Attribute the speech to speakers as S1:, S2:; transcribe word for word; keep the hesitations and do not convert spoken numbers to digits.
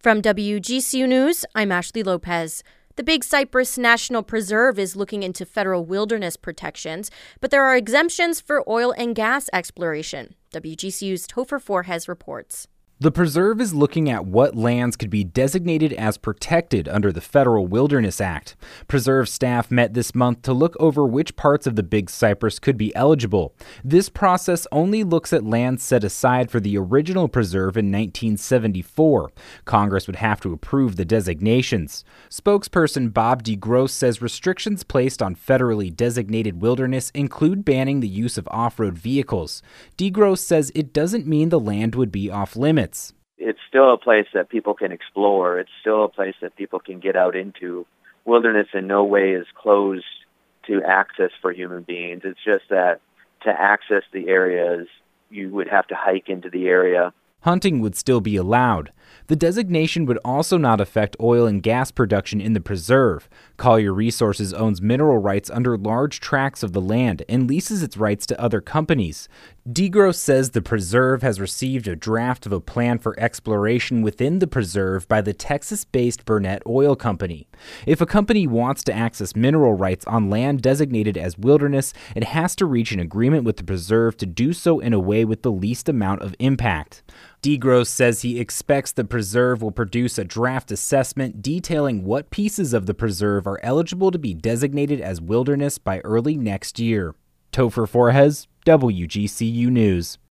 S1: From W G C U News, I'm Ashley Lopez. The Big Cypress National Preserve is looking into federal wilderness protections, but there are exemptions for oil and gas exploration. W G C U's Topher Forhecz reports.
S2: The preserve is looking at what lands could be designated as protected under the Federal Wilderness Act. Preserve staff met this month to look over which parts of the Big Cypress could be eligible. This process only looks at lands set aside for the original preserve in nineteen seventy-four. Congress would have to approve the designations. Spokesperson Bob DeGrosse says restrictions placed on federally designated wilderness include banning the use of off-road vehicles. DeGrosse says it doesn't mean the land would be off-limits.
S3: It's still a place that people can explore. It's still a place that people can get out into. Wilderness in no way is closed to access for human beings. It's just that to access the areas, you would have to hike into the area.
S2: Hunting would still be allowed. The designation would also not affect oil and gas production in the preserve. Collier Resources owns mineral rights under large tracts of the land and leases its rights to other companies. DeGrosse says the preserve has received a draft of a plan for exploration within the preserve by the Texas-based Burnett Oil Company. If a company wants to access mineral rights on land designated as wilderness, it has to reach an agreement with the preserve to do so in a way with the least amount of impact. DeGrosse says he expects the preserve will produce a draft assessment detailing what pieces of the preserve are eligible to be designated as wilderness by early next year. Topher Forhecz, W G C U News.